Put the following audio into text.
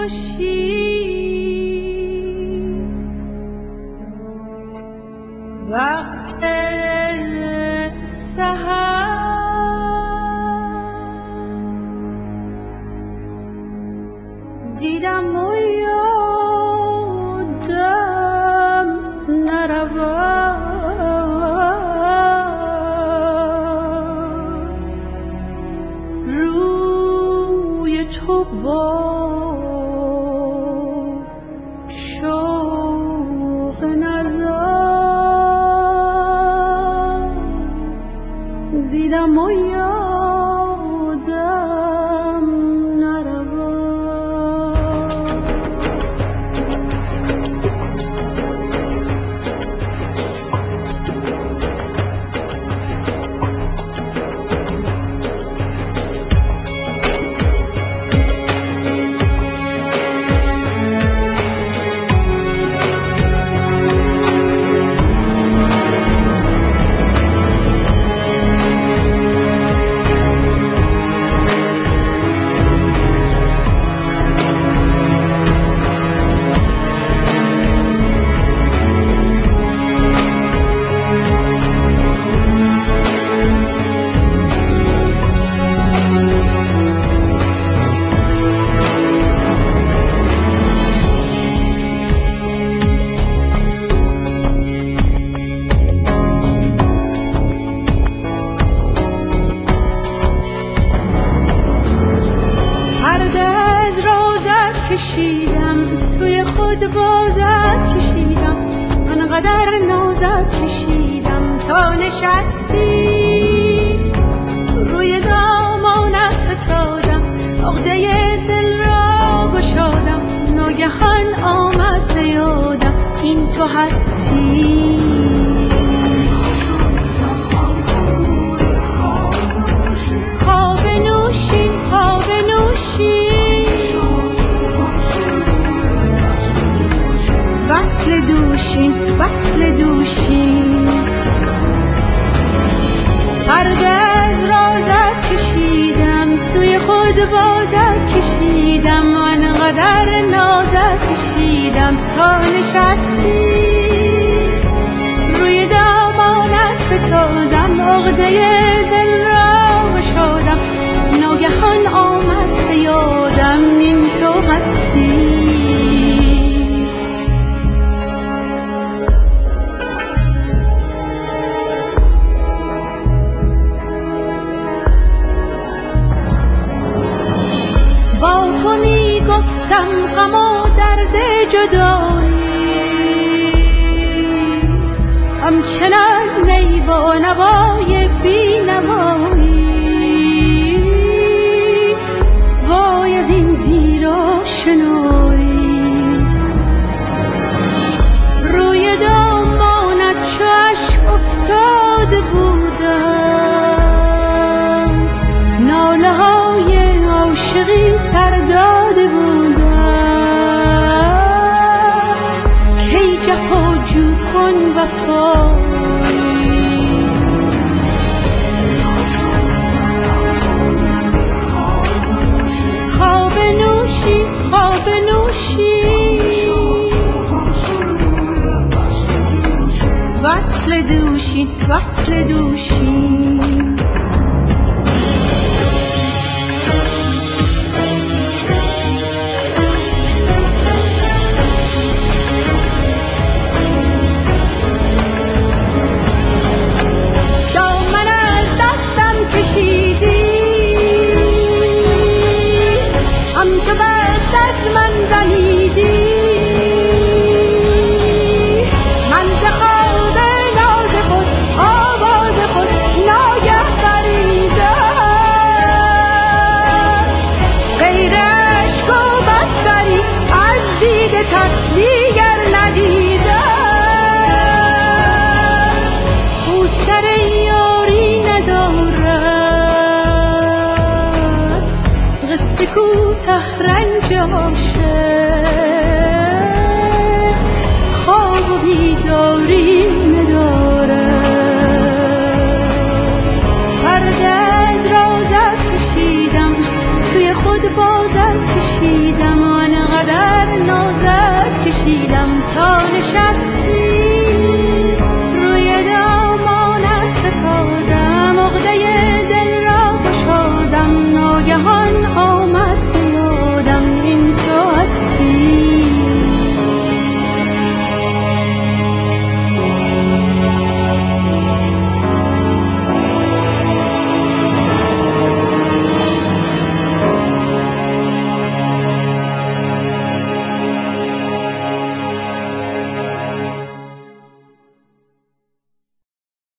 باشی وقت سحر دیدم و یادم نرود روی تو با شوق نظر دیدم و یادم نرود. کشیدم سوی خود بازت کشیدم انقدر نازت کشیدم تا نشستی روی دامانت فتادم عقده دل را گشادم ناگهان آمد به یادم این تو هستی خواب نوشین خواب نوشین وصل دوشین وصل دوشین پرده از رازت کشیدم سوی خود بازت کشیدم انقدر نازت کشیدم تا نشستی روی دامانت فتادم عقده دل را گشادم ناگهان آمد به یادم این تو هستی با تو می گفتم غم و درد جدایی همچنان نی با نوای بی نوایی وای از این دیر آشنایی روی دامانت چو اشک افتاده بودم ناله های عاشقی سر داده بودم کی جفاجو کن وفایی خواب نوشی خواب نوشی وصل دوشی وصل دوشی من ز خواب ناز خود آواز خود ناگه تا نشست